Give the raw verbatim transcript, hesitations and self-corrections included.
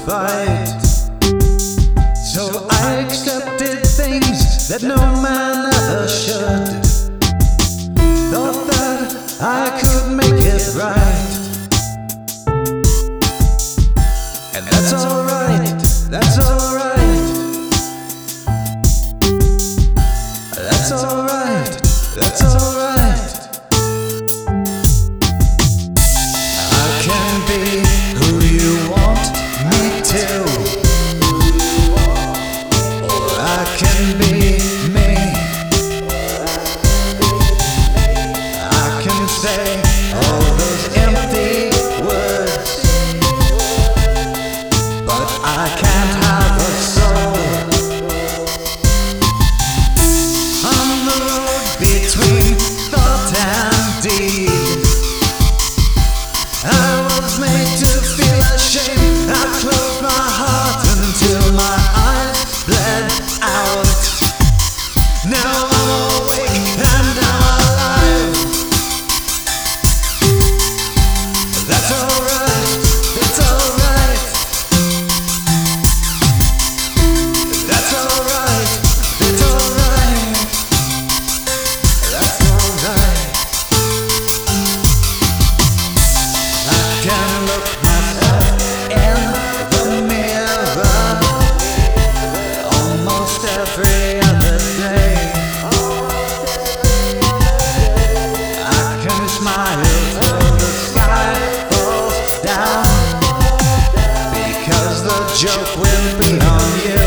bite. So I accepted things that no man ever should. Thought that I could make it right. And that's alright, that's alright. That's alright, that's alright. I can be who you want me to, or I can be me. I can say all those empty words, but I can't have a soul. On the road between thought and deed, I was made to feel ashamed. I closed my heart until my eyes bled out. Now I'm awake and I'm alive. That's alright, that's alright. That's alright, that's alright. That's alright. I can look myself in the mirror almost every other day. I can smile till the sky falls down, because the joke will be on you.